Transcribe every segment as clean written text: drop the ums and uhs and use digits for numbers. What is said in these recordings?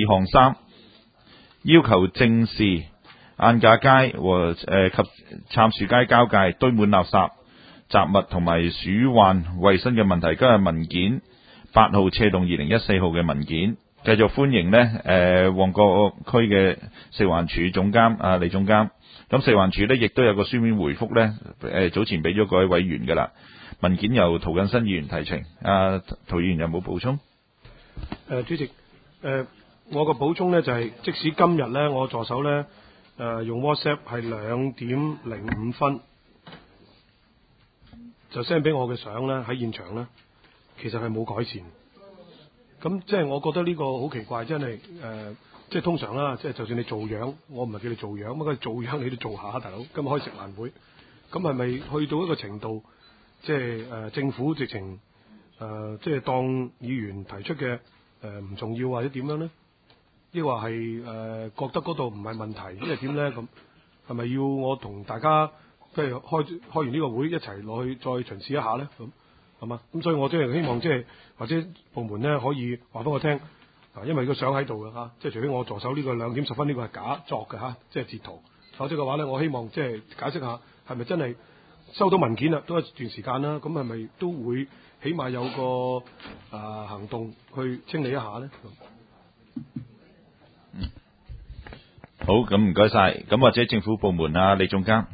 項3，要求正視晏架街和及杉樹街交界堆滿垃圾、雜物同埋鼠患衛生嘅問題。今日文件8號斜動2014號嘅文件，繼續歡迎呢旺角區嘅食環署總監李總監。咁食環署呢亦都有個書面回覆呢，早前俾咗各位委員㗎啦。文件由涂謹申議員提呈，涂議員有冇補充？ 主席，我個補充呢就係、即使今日呢，我助手呢用 WhatsApp 係2點05分就 send 俾我嘅相呢，喺現場呢，其實係冇改善。咁即係我覺得呢個好奇怪，真係即係通常啦，即係就算你做樣，我唔係叫你做樣，乜佢做樣你都做下，大佬今日開食環會，咁係咪去到一個程度，即係政府直情即係當議員提出嘅唔重要或者點樣呢？抑或係覺得嗰度唔係問題，因為點呢？咁係咪要我同大家即係開完呢個會一齊落去再巡視一下呢？咁係嘛？咁所以我真係希望即係或者部門呢可以話俾我聽，因為個相喺度嘅嚇，即係除非我助手呢個2點10分呢個係假作嘅嚇，即係截圖，否則嘅話呢，我希望即係解釋下係咪真係收到文件啦，都一段時間啦，咁係咪都會起碼有個行動去清理一下呢？ 好，咁唔該晒。咁或者政府部門李總監。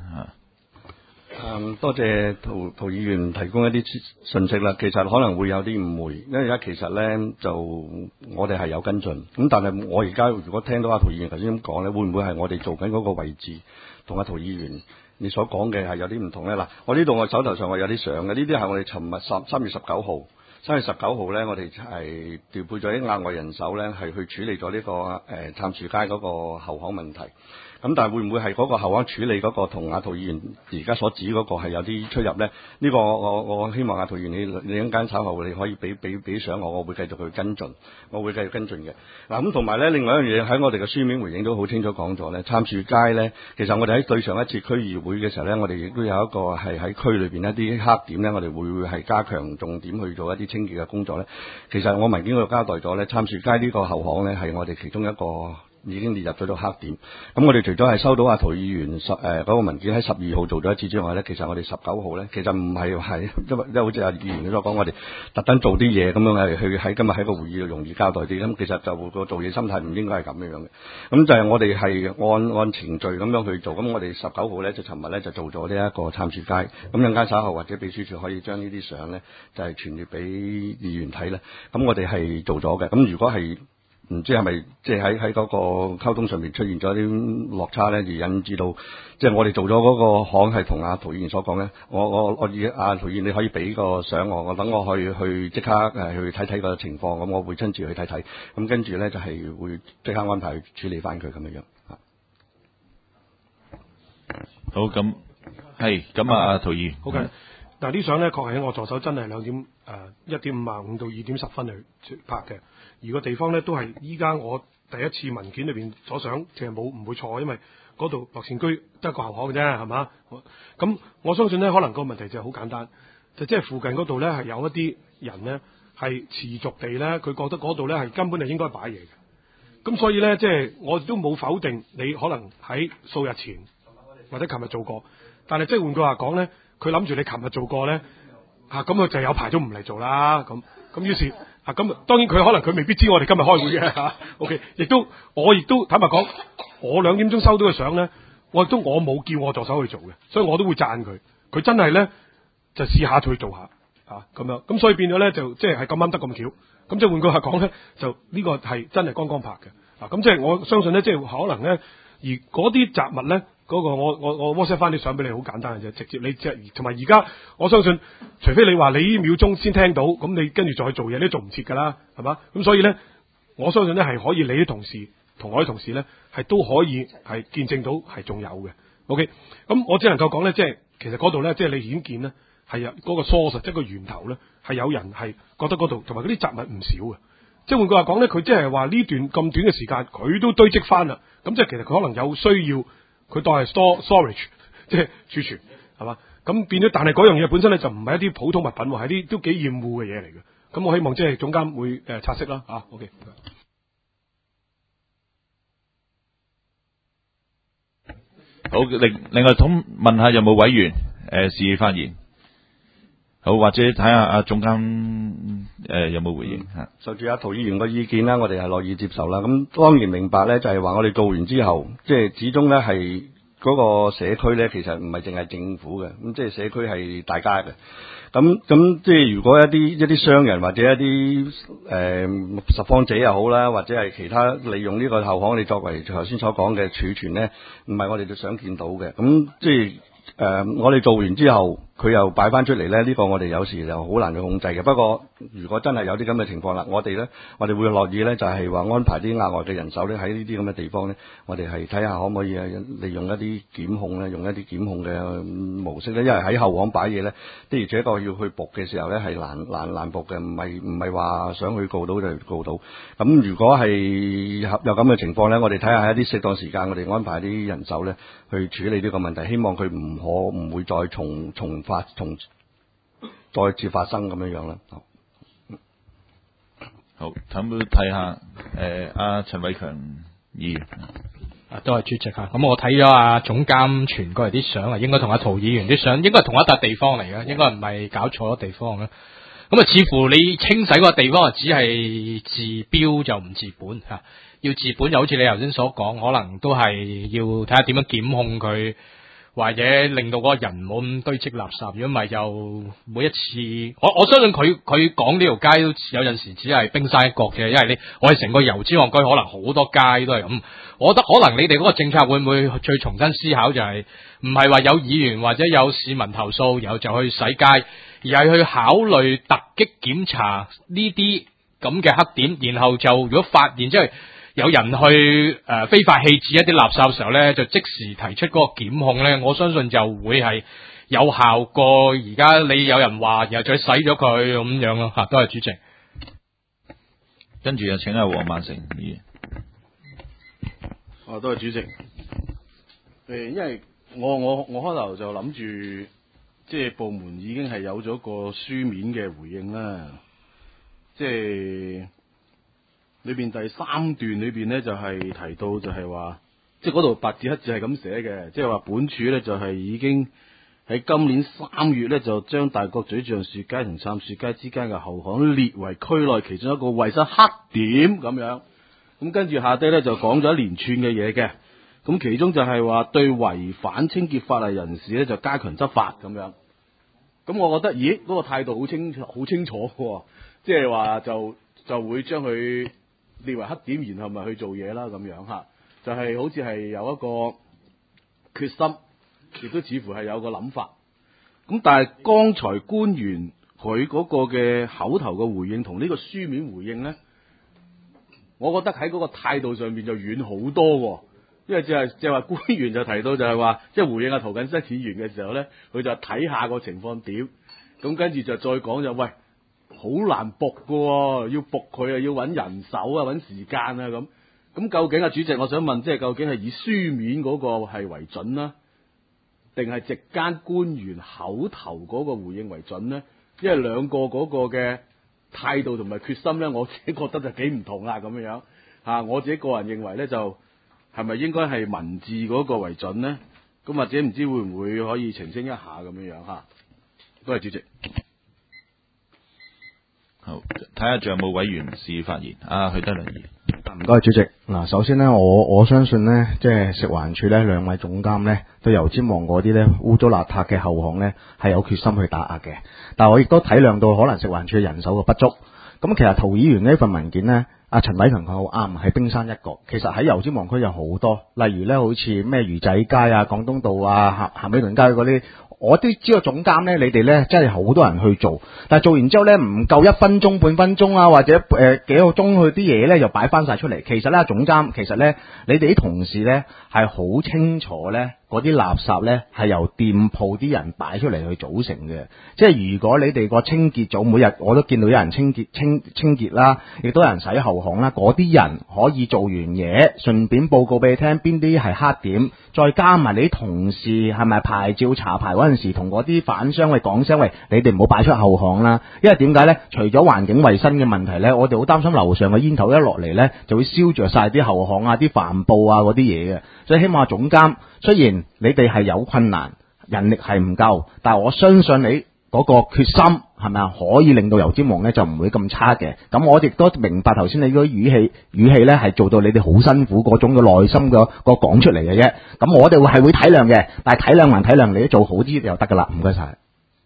多謝涂議員提供一啲信息啦。其實可能會有啲誤會，因為而家其實咧就我哋係有跟進，咁但係我而家如果聽到涂議員頭先咁講咧，會唔會係我哋做緊嗰個位置同涂議員你所講嘅係有啲唔同咧？嗱，我呢度我手頭上我有啲相嘅，呢啲係我哋尋日3月19號，3月19號咧，我哋係調配咗啲額外人手咧，係去處理咗呢個杉樹街嗰個後巷問題。咁但係會唔會係嗰個後巷處理嗰個同涂議員而家所指嗰個係有啲出入咧？呢個我希望涂議員你一陣間稍後你可以俾相我會繼續去跟進，我會繼續跟進嘅。嗱，咁同埋咧，另外一樣嘢喺我哋嘅書面回應都好清楚講咗咧，杉樹街咧，其實我哋喺對上一次區議會嘅時候咧，我哋亦都有一個係喺區裏邊一啲黑點咧，我哋會係加強重點去做一啲清潔嘅工作咧。其實我文件嗰度交代咗咧，杉樹街呢個後巷咧係我哋其中一個已經列入咗做黑點。咁我哋除咗係收到涂議員嗰個文件喺12號做咗一次之外咧，其實我哋19號咧，其實唔係因為好似議員所講，我哋特登做啲嘢咁樣去喺今日喺個會議度容易交代啲。咁其實就個做嘢心態唔應該係咁樣嘅。咁就係我哋係按程序咁樣去做。咁我哋19號咧就尋日咧就做咗呢一個杉樹街。咁陣間稍後或者秘書處可以將呢啲相咧就係傳閱俾議員睇咧。咁我哋係做咗嘅。咁如果係唔知係咪即係喺嗰個溝通上面出現咗啲落差咧，而引致到即係我哋做咗嗰個行係同涂議員所講咧，我以涂議員你可以俾個相我等我去即刻去睇睇個情況，咁我會親自去睇睇，咁跟住咧就係會即刻安排去處理翻佢咁樣樣。 好，咁係咁涂議員。 好嘅，但係啲相咧確係喺我助手真係1點55到2點10分去拍嘅。而個地方咧都係依家我第一次文件裏邊所想，其實唔會錯，因為嗰度樂善居得一個後巷嘅啫，係嘛？咁我相信咧，可能個問題就係好簡單，就即係附近嗰度咧係有一啲人咧係持續地咧，佢覺得嗰度咧係根本就應該擺嘢嘅。咁所以咧，即係我都冇否定你可能喺數日前或者琴日做過，但係即係換句話講咧，佢諗住你琴日做過咧咁佢就有排都唔嚟做啦。咁於是。咁當然佢可能佢未必知我哋今日開會嘅OK， 我亦都坦白講，我2點鐘收到嘅相咧，我冇叫我助手去做嘅，所以我都會讚佢。佢真係咧就試下去做下咁樣，咁所以變咗咧就即係咁啱得咁巧。咁即係換句話講咧，就呢個係真係剛剛拍嘅。咁即係我相信咧，即係可能咧，而嗰啲雜物咧。嗰個我 WhatsApp 翻啲相俾你，好簡單嘅啫，直接你即係同埋而家我相信，除非你話你呢秒鐘先聽到，咁你跟住再去做嘢，你都做唔切㗎啦，係嘛？咁所以咧，我相信咧係可以你啲同事同我啲同事咧係都可以係見證到係仲有嘅。OK，咁我只能夠講咧，即係其實嗰度咧，即係你顯見咧係啊嗰個 source 即係個源頭咧係有人係覺得嗰度同埋嗰啲雜物唔少嘅。即係換句話講咧，佢即係話呢段咁短嘅時間，佢都堆積翻啦。咁即係其實佢可能有需要。佢當係 storage， 即係儲存，係嘛？咁變咗，但係嗰樣嘢本身咧就唔係一啲普通物品喎，係啲都幾厭惡嘅嘢嚟嘅。咁我希望即係總監會察悉啦。OK。 好，另外想問下有冇委員示意發言？好，或者睇下阿總監有冇回應嚇。 就住阿陶議員個意見啦，我哋係樂意接受啦。咁當然明白咧，就係話我哋做完之後，即係始終咧係嗰個社區咧，其實唔係淨係政府嘅，咁即係社區係大家嘅。咁即係如果一啲商人或者一啲拾荒者又好啦，或者係其他利用呢個後巷，你作為頭先所講嘅儲存咧，唔係我哋都想見到嘅。咁即係我哋做完之後，佢又擺翻出嚟咧，呢個我哋有時就好難去控制嘅。不過如果真係有啲咁嘅情況啦，我哋會樂意咧，就係話安排啲額外嘅人手咧喺呢啲咁嘅地方咧，我哋係睇下可唔可以利用一啲檢控咧，用一啲檢控嘅模式咧，因為喺後巷擺嘢咧，的而且確要去捕嘅時候咧係難捕嘅，唔係話想去告到就告到。咁如果係有咁嘅情況咧，我哋睇下喺一啲適當時間，我哋安排啲人手咧去處理呢個問題，希望佢唔會再再次發生咁樣樣啦。 好，咁睇下阿陳偉強議員。 都係主席嚇。咁我睇咗阿總監傳過嚟啲相啊，應該同阿陶議員啲相應該係同一笪地方嚟嘅，應該唔係搞錯咗地方嘅。咁啊，似乎你清洗嗰個地方啊，只係治標就唔治本嚇。要治本就好似你頭先所講，可能都係要睇下點樣檢控佢。或者令到嗰個人冇咁堆積垃圾，如果唔係就每一次，我相信佢講呢條街都有陣時只係冰山一角嘅，因為我哋成個油尖旺區可能好多街都係咁。我覺得可能你哋嗰個政策會唔會再重新思考，就係唔係話有議員或者有市民投訴，然後就去洗街，而係去考慮突擊檢查呢啲咁嘅黑點，然後就如果發現即係有人去非法棄置一啲垃圾嘅時候咧，就即時提出嗰個檢控咧，我相信就會係有效過而家你有人話，然後再洗咗佢咁樣咯嚇。多謝主席。 跟住就請阿黃萬成議員。 多謝主席。因為我開頭就諗住，即係部門已經係有咗個書面嘅回應啦，即係。裏邊第3段裏邊咧就係提到就係話，即係嗰度白紙黑字係咁寫嘅，即係話本署咧就係已經喺今年3月咧就將大角咀橡樹街同杉樹街之間嘅後巷列為區內其中一個衛生黑點咁樣。咁跟住下低咧就講咗一連串嘅嘢嘅，咁其中就係話對違反清潔法例人士咧就加強執法咁樣。咁我覺得，咦，嗰個態度好清楚嘅，即係話就會將佢列為黑點，然後咪去做嘢啦咁樣嚇，就係好似係有一個決心，亦都似乎係有個諗法。咁但係剛才官員佢嗰個嘅口頭嘅回應同呢個書面回應咧，我覺得喺嗰個態度上面就遠好多。因為即係話官員就提到就係話，即係回應阿涂謹申議員嘅時候咧，佢就睇下個情況點，咁跟住就再講就喂。好難捕㗎，要捕佢啊，要揾人手啊，揾時間啊咁。咁究竟啊，主席，我想問，即係究竟係以書面嗰個係為準啦，定係席間官員口頭嗰個回應為準呢？因為兩個嗰個嘅態度同埋決心咧，我自己覺得就幾唔同啦咁樣嚇。我自己個人認為咧，就係咪應該係文字嗰個為準呢？咁或者唔知會唔會可以澄清一下咁樣嚇？多謝主席。 好，睇下仲有冇委員示意發言。許德良議員。 唔該，主席。嗱，首先呢，我相信呢，即係食環署呢兩位總監呢，對油尖旺嗰啲呢污糟邋遢嘅後巷呢，係有決心去打壓嘅。但係我亦都體諒到可能食環署嘅人手嘅不足。咁其實涂議員呢份文件呢，阿陳偉強佢好啱，係冰山一角。其實喺油尖旺區有好多，例如呢，好似咩魚仔街啊、廣東道啊、咸美頓街嗰啲。我都知道總監咧，你哋咧真係好多人去做，但係做完之後咧唔夠1分鐘、半分鐘啊，或者幾個鐘去啲嘢咧，又擺翻晒出嚟。其實咧，總監，其實咧，你哋啲同事咧係好清楚咧，嗰啲垃圾咧係由店鋪啲人擺出嚟去組成嘅。即係如果你哋個清潔組每日我都見到有人清潔啦，亦都有人洗後巷啦，嗰啲人可以做完嘢，順便報告俾你聽邊啲係黑點，再加埋你啲同事係咪牌照查牌嗰陣時，同嗰啲販商喂講聲喂，你哋唔好擺出後巷啦。因為點解咧？除咗環境衛生嘅問題咧，我哋好擔心樓上嘅煙頭一落嚟咧，就會燒着晒啲後巷啊、啲帆布啊嗰啲嘢嘅。所以希望總監雖然然你哋係有困難，人力係唔夠，但係我相信你嗰個決心係咪啊，可以令到油尖旺咧就唔會咁差嘅。咁我亦都明白頭先你嗰啲語氣咧係做到你哋好辛苦嗰種嘅內心個講出嚟嘅啫。咁我哋係會體諒嘅，但係體諒還體諒，你都做好啲就得噶啦。唔該晒。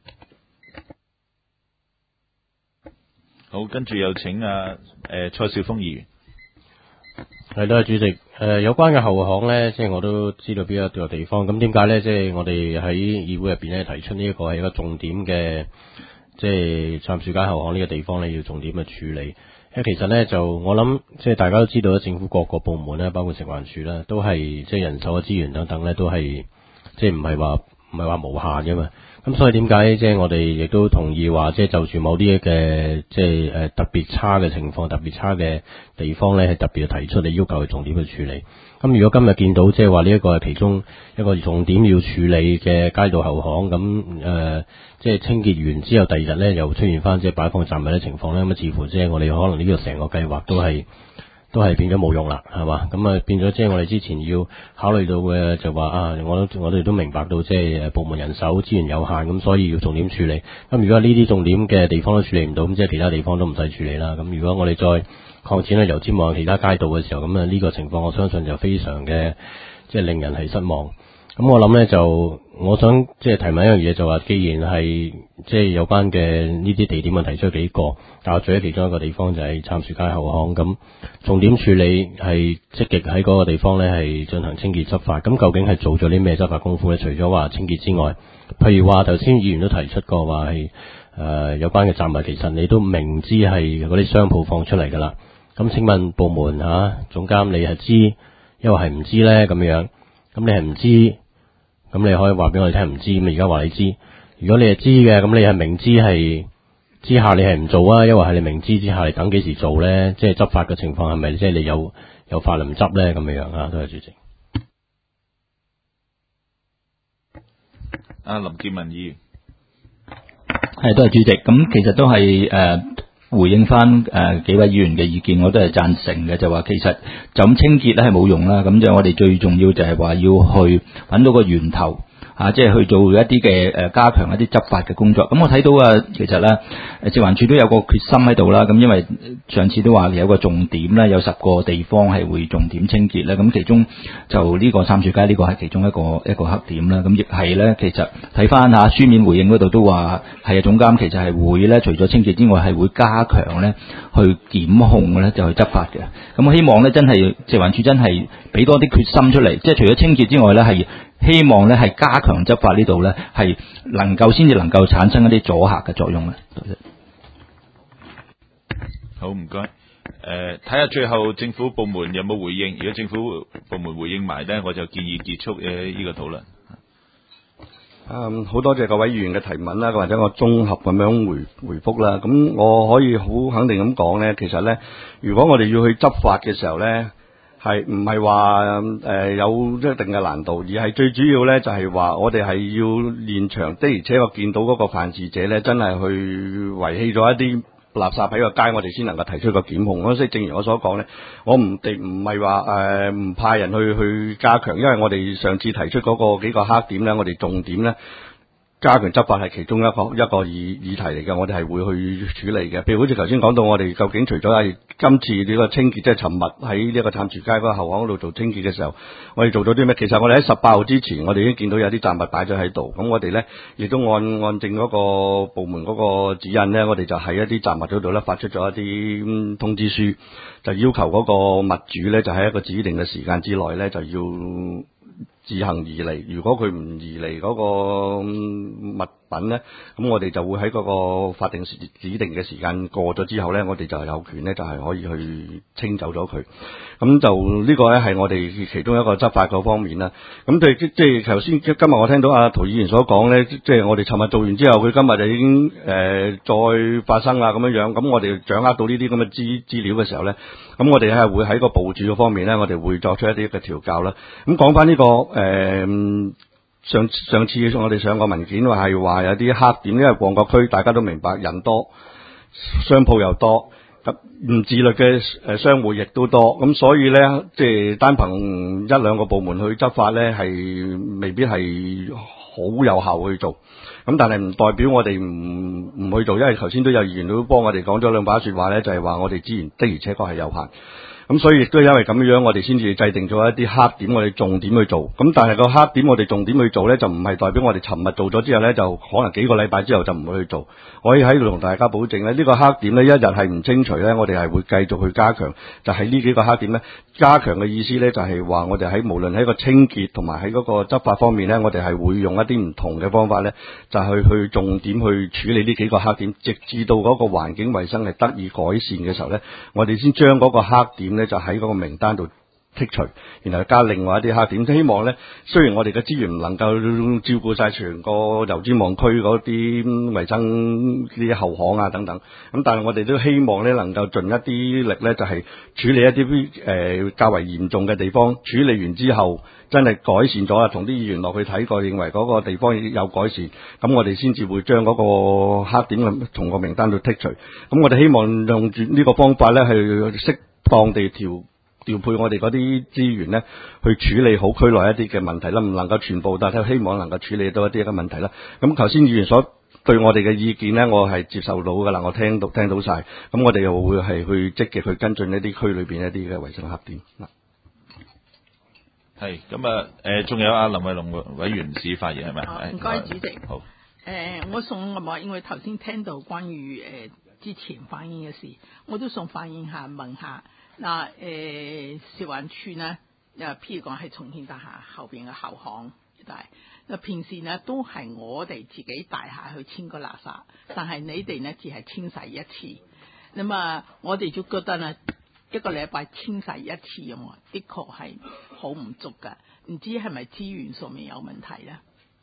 好，跟住有請蔡少峰議員。 係啦，主席。有關嘅後巷呢，即係我都知道邊一個地方。咁點解呢？即係我哋喺議會入邊呢，提出呢一個係一個重點嘅，即係杉樹街後巷呢個地方呢，要重點嘅處理。因為其實呢，就我諗，即係大家都知道咧，政府各個部門呢，包括食環署啦，都係即係人手嘅資源等等呢，都係即係唔係話無限嘅嘛。咁所以點解即係我哋亦都同意話，即係就住某啲嘅即係特別差嘅情況、特別差嘅地方咧，係特別提出你要求去重點去處理。咁如果今日見到即係話呢一個係其中一個重點要處理嘅街道後巷，咁即係清潔完之後，第二日咧又出現翻即係擺放雜物嘅情況咧，咁似乎即係我哋可能呢個成個計劃都係變咗冇用啦，係嘛？咁啊變咗即係我哋之前要考慮到嘅就話啊，我哋都明白到即係部門人手資源有限，咁所以要重點處理。咁如果呢啲重點嘅地方都處理唔到，咁即係其他地方都唔使處理啦。咁如果我哋再擴展去油尖旺其他街道嘅時候，咁啊呢個情況我相信就非常嘅即係令人係失望。咁我諗咧就我想即係提問一樣嘢，就話既然係即係有關嘅呢啲地點，我提出幾個，但係最喺其中一個地方就係杉樹街後巷，咁重點處理係積極喺嗰個地方咧係進行清潔執法。咁究竟係做咗啲咩執法功夫咧？除咗話清潔之外，譬如話頭先議員都提出過話係有關嘅雜物，其實你都明知係嗰啲商鋪放出嚟噶啦。咁請問部門總監你係知，因為係唔知咧咁樣？咁你係唔知？咁你可以話俾我哋聽唔知，咁而家話你知。如果你係知嘅，咁你係明知係之下你係唔做啊，因為係你明知之下你等幾時做咧？即係執法嘅情況係咪即係你有法律唔執咧？咁樣啊，多謝主席。 林健文議員。 係，多謝主席。咁其實都係回應翻幾位議員嘅意見，我都係贊成嘅，就話其實就咁清潔咧係冇用啦，咁就我哋最重要就係話要去揾到個源頭。即係去做一啲嘅加強一啲執法嘅工作。咁我睇到其實咧食環署都有個決心喺度啦。咁因為上次都話有個重點咧，有10個地方係會重點清潔咧。咁其中就呢個杉樹街呢個係其中一個黑點啦。咁亦係咧，其實睇翻下書面回應嗰度都話係總監其實係會咧，除咗清潔之外係會加強咧去檢控咧，就去執法嘅。咁我希望咧真係食環署真係俾多啲決心出嚟，即係除咗清潔之外咧係。希望咧係加強執法呢度咧，係先至能夠產生一啲阻嚇嘅作用咧。 好，唔該。睇下最後政府部門有冇回應。如果政府部門回應埋咧，我就建議結束呢個討論。 好多謝各位議員嘅提問啦，或者我綜合咁樣回覆啦。咁我可以好肯定咁講咧，其實咧，如果我哋要去執法嘅時候咧，係唔係話有一定嘅難度，而係最主要咧就係話我哋係要現場的而且確見到嗰個犯事者咧，真係去遺棄咗一啲垃圾喺個街，我哋先能夠提出個檢控。所以正如我所講咧，我唔係話唔派人去加強，因為我哋上次提出嗰個幾個黑點咧，我哋重點咧。加強執法係其中一個議題嚟嘅，我哋係會去處理嘅。譬如好似頭先講到，我哋究竟除咗係今次呢個清潔，即係尋日喺呢個杉樹街嗰個後巷嗰度做清潔嘅時候，我哋做咗啲咩？其實我哋喺18號之前，我哋已經見到有啲雜物擺咗喺度。咁我哋咧亦都按正嗰個部門嗰個指引咧，我哋就喺一啲雜物嗰度咧發出咗一啲通知書，就要求嗰個物主咧就喺一個指定嘅時間之內咧就要自行移離。如果佢唔移離嗰個物品咧，咁我哋就會喺嗰個法定指定嘅時間過咗之後咧，我哋就有權咧就係可以去清走咗佢。咁就呢個咧係我哋其中一個執法嗰方面啦。咁即係頭先今日我聽到阿涂議員所講咧，即係我哋尋日做完之後，佢今日就已經再發生啦咁樣樣。咁我哋掌握到呢啲咁嘅資料嘅時候咧，咁我哋係會喺個部署嘅方面咧，我哋會作出一啲嘅調教啦。咁講翻呢個上次我哋上個文件話係話有啲黑點，因為旺角區大家都明白人多，商鋪又多， 唔自律嘅商戶亦都多，咁所以咧，即係單憑一兩個部門去執法咧，係未必係好有效去做。咁但係唔代表我哋唔去做，因為頭先都有議員都幫我哋講咗兩把說話咧，就係話我哋資源的而且確係有限。咁所以亦都因為咁樣，我哋先至制定咗一啲黑點，我哋重點去做。咁但係個黑點我哋重點去做咧，就唔係代表我哋尋日做咗之後咧，就可能幾個禮拜之後就唔會去做。我可以喺度同大家保證咧，呢個黑點咧一日係唔清除咧，我哋係會繼續去加強。就係呢幾個黑點咧，加強嘅意思咧就係話我哋喺無論喺個清潔同埋喺嗰個執法方面咧，我哋係會用一啲唔同嘅方法咧，就係去重點去處理呢幾個黑點，直至到嗰個環境衛生係得以改善嘅時候咧，我哋先將嗰個黑點咧就喺嗰個名單度剔除，然後加另外一啲黑點。希望咧，雖然我哋嘅資源唔能夠照顧晒全個油尖旺區嗰啲衛生呢啲後巷啊等等，咁但係我哋都希望咧能夠盡一啲力咧，就係處理一啲較為嚴重嘅地方。處理完之後真係改善咗啦，同啲議員落去睇過，認為嗰個地方有改善，咁我哋先至會將嗰個黑點從個名單度剔除。咁我哋希望用住呢個方法咧，去適當地調配我哋嗰啲資源咧，去處理好區內一啲嘅問題啦，唔能夠全部，但係希望能夠處理到一啲嘅問題啦。咁頭先議員所對我哋嘅意見咧，我係接受到㗎啦，我聽到晒。咁我哋又會係去積極去跟進一啲區裏邊一啲嘅衛生黑點。 係咁啊！仲有阿林偉龍委員士發言係咪？ 唔該，主席。 好。 我送話，因為頭先聽到關於之前反映嘅事，我都想反映下問下。嗱，食環署呢，譬如講係重慶大廈後邊嘅後巷一帶，平時呢都係我哋自己大廈去清個垃圾，但係你哋呢只係清洗一次。咁啊，我哋就覺得呢一個禮拜清洗一次咁啊，的確係好唔足噶，唔知係咪資源上面有問題呢？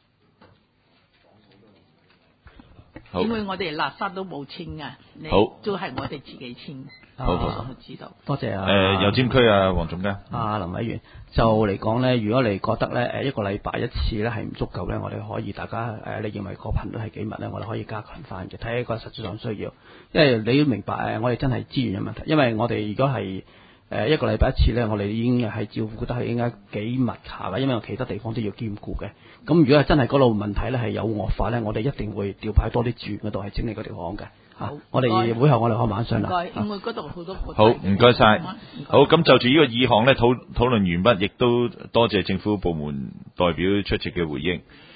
因為我哋垃圾都冇清啊，都係我哋自己清。 好， 知道。 多謝油尖區啊，黃總監。 林委員就嚟講咧，如果你覺得咧一個禮拜一次咧係唔足夠咧，我哋可以大家你認為個頻率係幾密咧，我哋可以加強翻嘅，睇下個實際上需要。因為你要明白我哋真係資源有問題，因為我哋如果係一個禮拜一次咧，我哋已經係照顧得係應該幾密下㗎，因為其他地方都要兼顧嘅。咁如果係真係嗰度問題咧係有惡化咧，我哋一定會調派多啲資源嗰度係整理嗰條巷嘅。我哋會後我哋開晚上啦。 因為嗰度好多。 好，唔該晒。好，咁就住呢個議項咧討論完畢，亦都多謝政府部門代表出席嘅回應。